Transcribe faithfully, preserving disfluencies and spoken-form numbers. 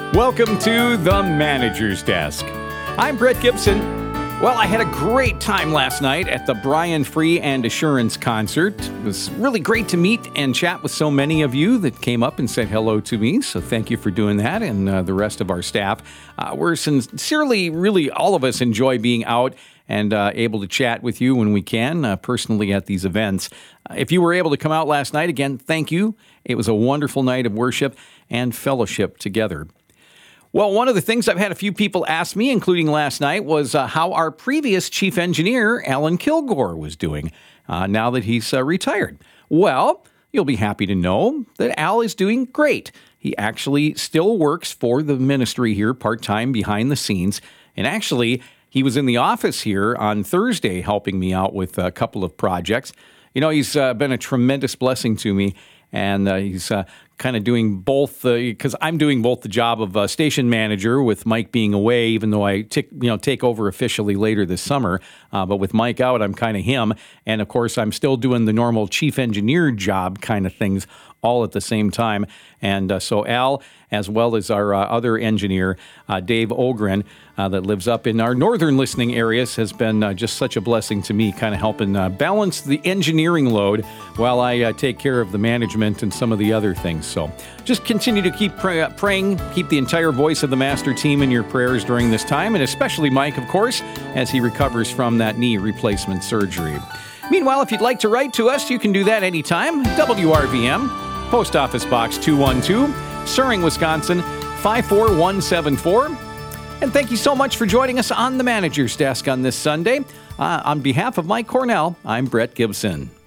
Welcome to the Manager's Desk. I'm Brett Gibson. Well, I had a great time last night at the Brian Free and Assurance concert. It was really great to meet and chat with so many of you that came up and said hello to me. So thank you for doing that, and uh, the rest of our staff. Uh, we're sincerely, really, all of us enjoy being out and uh, able to chat with you when we can, uh, personally at these events. Uh, if you were able to come out last night, again, thank you. It was a wonderful night of worship and fellowship together. Well, one of the things I've had a few people ask me, including last night, was uh, how our previous chief engineer, Alan Kilgore, was doing uh, now that he's uh, retired. Well, you'll be happy to know that Al is doing great. He actually still works for the ministry here part-time behind the scenes. And actually, he was in the office here on Thursday helping me out with a couple of projects. You know, he's uh, been a tremendous blessing to me. And uh, he's uh, kind of doing both, because uh, I'm doing both the job of uh, station manager with Mike being away, even though I t- you know, take over officially later this summer. Uh, but with Mike out, I'm kind of him. And, of course, I'm still doing the normal chief engineer job kind of things all at the same time. And uh, so Al, as well as our uh, other engineer, uh, Dave Ogren, uh, that lives up in our northern listening areas, has been uh, just such a blessing to me, kind of helping uh, balance the engineering load while I uh, take care of the management and some of the other things. So just continue to keep pray- praying, keep the entire Voice of the Master team in your prayers during this time, and especially Mike, of course, as he recovers from that knee replacement surgery. Meanwhile, if you'd like to write to us, you can do that anytime. W R V M, Post Office Box two one two, Suring, Wisconsin, five four one seven four. And thank you so much for joining us on the Manager's Desk on this Sunday. Uh, on behalf of Mike Cornell, I'm Brett Gibson.